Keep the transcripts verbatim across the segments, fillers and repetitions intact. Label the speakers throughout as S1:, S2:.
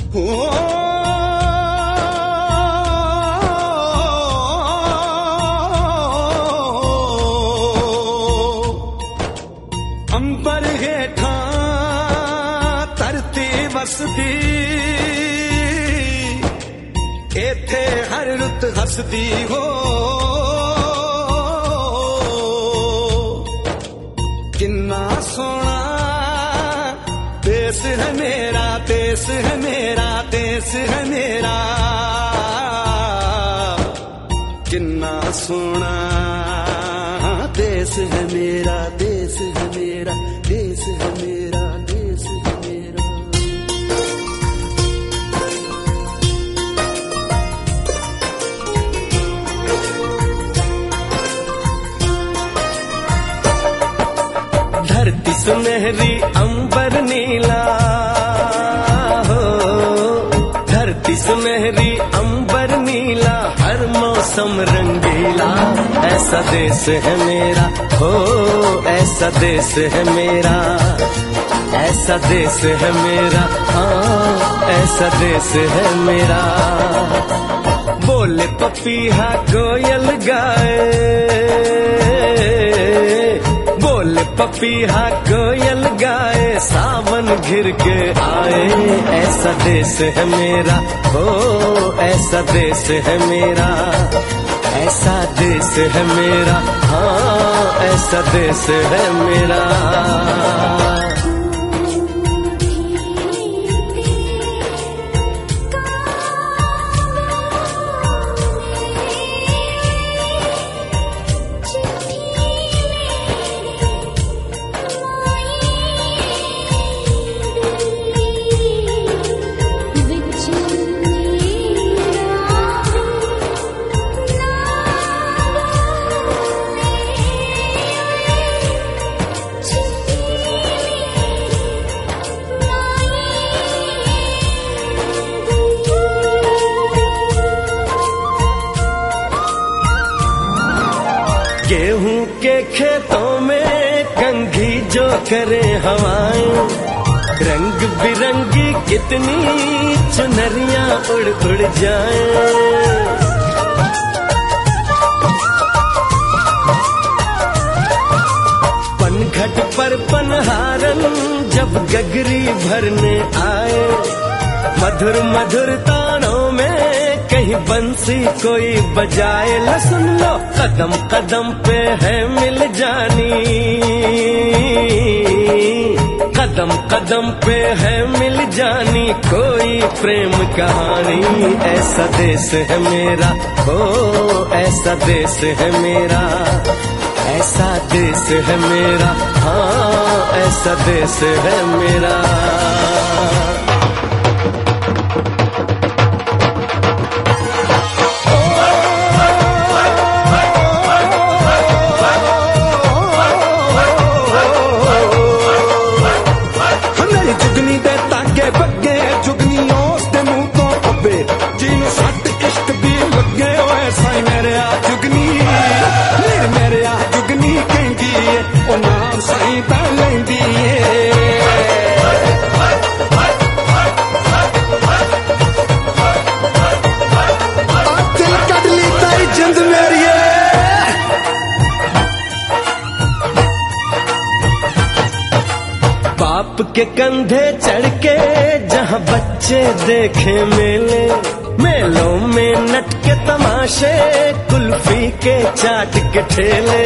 S1: अंबर हेठा धरती वसदी एथे हर रुत हसदी हो किन्ना सोना देश है मेरा देश है मेरा देश है मेरा किन्ना सोना देश है मेरा देश है मेरा देश है मेरा देश है मेरा। धरती सुनहरी अंबर नीला हो धरती सुनहरी अंबर नीला हर मौसम रंगीला ऐसा देश है मेरा हो ऐसा देश है मेरा ऐसा देश है मेरा हाँ ऐसा देश है मेरा। बोले पपीहा कोयल गाए बोले पपीहा कोयल गाए सावन घिर के आए ऐसा देश है मेरा हो ऐसा देश है मेरा ऐसा देश है मेरा हाँ ऐसा देश है मेरा। गेहूं के खेतों में कंघी जो करे हवाएं रंग बिरंगी कितनी चुनरियां उड़ उड़ जाएं। पनघट पर पनहारन जब गगरी भरने आए मधुर मधुर तानों में कहीं बंसी कोई बजाए ल सुन लो कदम कदम पे है मिल जानी कदम कदम पे है मिल जानी कोई प्रेम कहानी ऐसा देश है मेरा हो ऐसा देश है मेरा ऐसा देश है मेरा हाँ ऐसा देश है मेरा। बाप के कंधे चढ़ के जहाँ बच्चे देखे मेले मेलों में नट के तमाशे कुल्फी के चाट के ठेले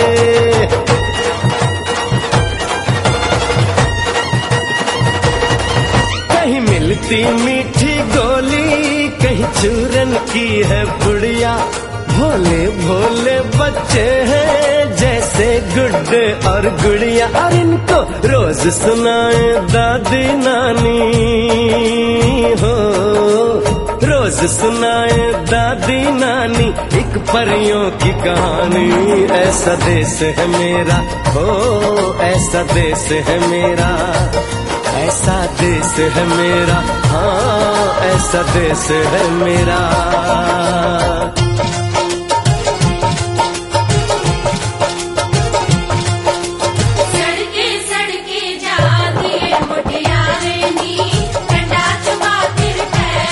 S1: कहीं मिलती मीठी गोली कहीं चूरन की है बुढ़िया भोले भोले बच्चे हैं जैसे गुड्डे और गुड़िया और इनको रोज सुनाए दादी नानी हो रोज सुनाए दादी नानी एक परियों की कहानी ऐसा देश है मेरा हो ऐसा देश है मेरा ऐसा देश है मेरा हाँ ऐसा देश है मेरा।
S2: सड़के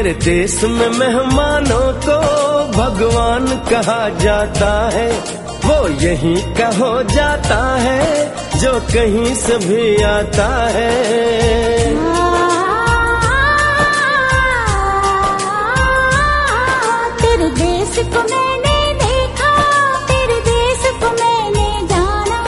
S1: मेरे देश में मेहमानों को भगवान कहा जाता है, वो यहीं का हो जाता है जो कहीं से भी आता है।
S2: तेरे देश को मैंने देखा, तेरे देश को मैंने जाना,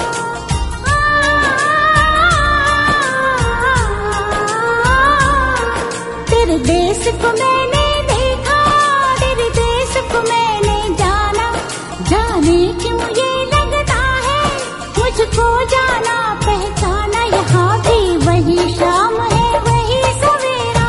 S2: तेरे देश को मैंने देखा, तेरे देश को मैंने जाना। जाने क्यों ये लगता है मुझको जाना पहचाना, यहाँ भी वही शाम है वही सवेरा,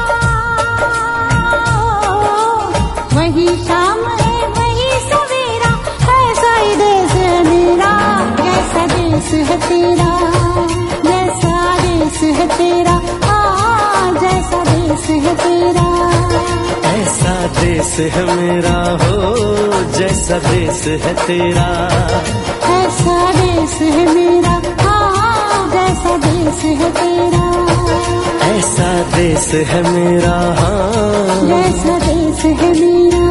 S2: वही शाम है वही सवेरा। ऐसा ही देश है मेरा, जैसा देश है तेरा, जैसा देश है तेरा, हाँ जैसा देश है तेरा।
S1: ऐसा देश है मेरा हो जैसा देश है तेरा,
S2: ऐसा देश है मेरा, हाँ जैसा देश है तेरा।
S1: ऐसा देश है मेरा, हाँ
S2: जैसा देश है मेरा।